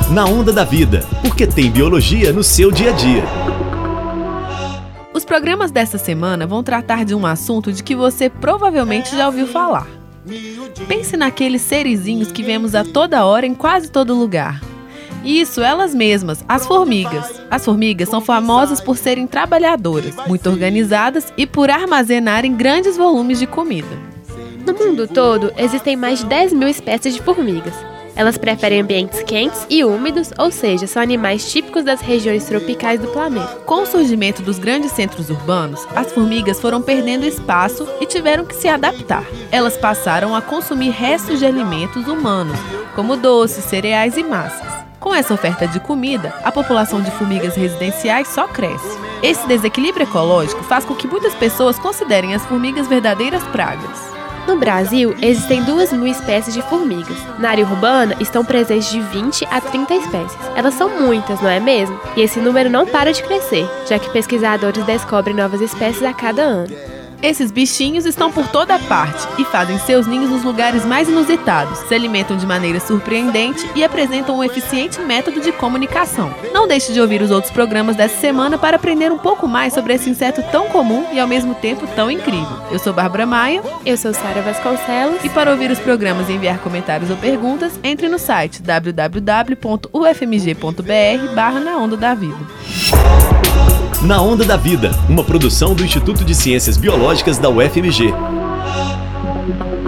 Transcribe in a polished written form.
Na Onda da Vida, porque tem biologia no seu dia a dia. Os programas dessa semana vão tratar de um assunto de que você provavelmente já ouviu falar. Pense naqueles serizinhos que vemos a toda hora em quase todo lugar. Isso, elas mesmas, as formigas. As formigas são famosas por serem trabalhadoras, muito organizadas e por armazenarem grandes volumes de comida. No mundo todo, existem mais de 10 mil espécies de formigas. Elas preferem ambientes quentes e úmidos, ou seja, são animais típicos das regiões tropicais do planeta. Com o surgimento dos grandes centros urbanos, as formigas foram perdendo espaço e tiveram que se adaptar. Elas passaram a consumir restos de alimentos humanos, como doces, cereais e massas. Com essa oferta de comida, a população de formigas residenciais só cresce. Esse desequilíbrio ecológico faz com que muitas pessoas considerem as formigas verdadeiras pragas. No Brasil, existem 2 mil espécies de formigas. Na área urbana, estão presentes de 20 a 30 espécies. Elas são muitas, não é mesmo? E esse número não para de crescer, já que pesquisadores descobrem novas espécies a cada ano. Esses bichinhos estão por toda parte e fazem seus ninhos nos lugares mais inusitados, se alimentam de maneira surpreendente e apresentam um eficiente método de comunicação. Não deixe de ouvir os outros programas dessa semana para aprender um pouco mais sobre esse inseto tão comum e ao mesmo tempo tão incrível. Eu sou Bárbara Maia. Eu sou Sara Vasconcelos. E para ouvir os programas e enviar comentários ou perguntas, entre no site www.ufmg.br/Na Onda da Vida. Na Onda da Vida, uma produção do Instituto de Ciências Biológicas da UFMG.